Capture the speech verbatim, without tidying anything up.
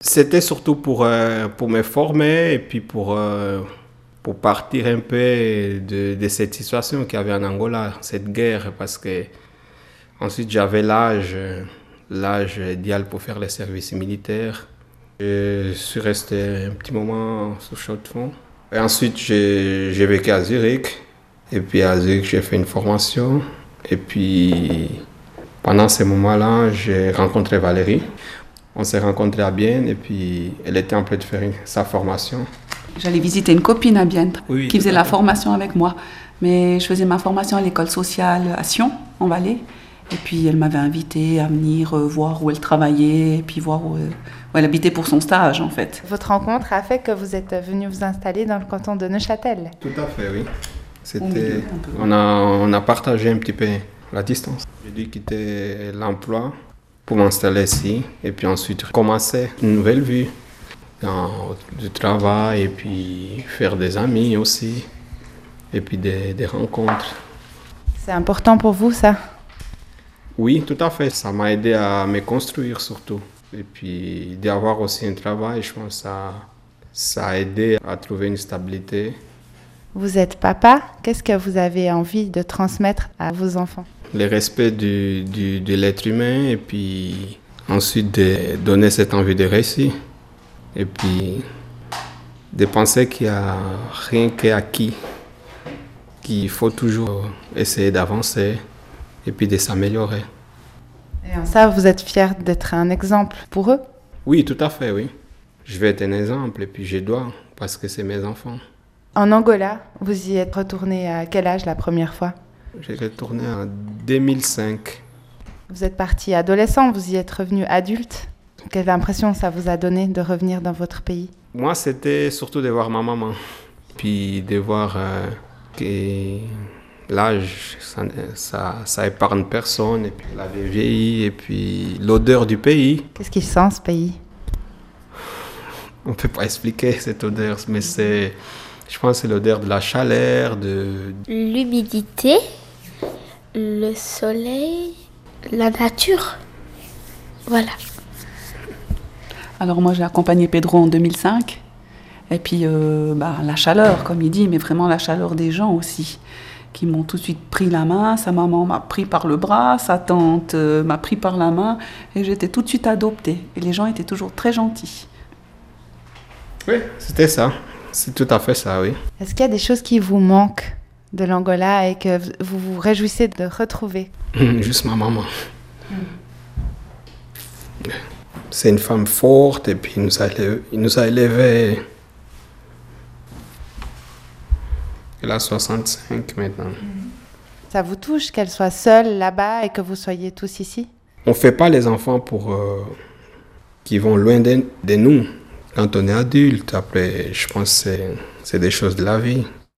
C'était surtout pour, euh, pour me former et puis pour, euh, pour partir un peu de, de cette situation qu'il y avait en Angola, cette guerre, parce que ensuite j'avais l'âge, l'âge idéal pour faire le service militaire. Je suis resté un petit moment sous chaud de fond. Et ensuite j'ai, j'ai vécu à Zurich. Et puis à Zurich j'ai fait une formation. Et puis pendant ce moment-là, j'ai rencontré Valérie. On s'est rencontrés à Bienne et puis elle était en train de faire sa formation. J'allais visiter une copine à Bienne Oui, qui faisait la formation avec moi. Mais je faisais ma formation à l'école sociale à Sion, en Valais. Et puis elle m'avait invitée à venir voir où elle travaillait et puis voir où, où elle habitait pour son stage en fait. Votre rencontre a fait que vous êtes venu vous installer dans le canton de Neuchâtel. Tout à fait, oui. C'était, on, a, on a partagé un petit peu la distance. J'ai dû quitter l'emploi pour m'installer ici et puis ensuite commencer une nouvelle vie dans du travail et puis faire des amis aussi et puis des, des rencontres. C'est important pour vous ça? Oui, tout à fait. Ça m'a aidé à me construire surtout. Et puis d'avoir aussi un travail, je pense que ça, ça a aidé à trouver une stabilité. Vous êtes papa, qu'est-ce que vous avez envie de transmettre à vos enfants? Le respect du, du, de l'être humain et puis ensuite de donner cette envie de réussir. Et puis de penser qu'il n'y a rien qui est acquis, qu'il faut toujours essayer d'avancer et puis de s'améliorer. Et en ça, vous êtes fier d'être un exemple pour eux? Oui, tout à fait, oui. Je vais être un exemple et puis je dois parce que c'est mes enfants. En Angola, vous y êtes retourné à quel âge la première fois? J'ai retourné en deux mille cinq. Vous êtes parti adolescent, vous y êtes revenu adulte. Quelle impression ça vous a donné de revenir dans votre pays? Moi, c'était surtout de voir ma maman. Puis de voir euh, que l'âge, ça, ça, ça épargne personne. Et puis elle avait vieilli. Et puis l'odeur du pays. Qu'est-ce qu'il sent, ce pays? On ne peut pas expliquer cette odeur, mais c'est... Je pense que c'est l'odeur de la chaleur, de... L'humidité, le soleil, la nature. Voilà. Alors moi j'ai accompagné Pedro en deux mille cinq. Et puis euh, bah, la chaleur, comme il dit, mais vraiment la chaleur des gens aussi, qui m'ont tout de suite pris la main. Sa maman m'a pris par le bras, sa tante euh, m'a pris par la main. Et j'étais tout de suite adoptée. Et les gens étaient toujours très gentils. Oui, c'était ça. C'est tout à fait ça, oui. Est-ce qu'il y a des choses qui vous manquent de l'Angola et que vous vous réjouissez de retrouver? Juste ma maman. Mm. C'est une femme forte et puis il nous a élevés. Il nous a élevés. Elle a soixante-cinq maintenant. Ça vous touche qu'elle soit seule là-bas et que vous soyez tous ici? On ne fait pas les enfants pour euh, qui vont loin de, de nous. Quand on est adulte, après, je pense que c'est, c'est des choses de la vie.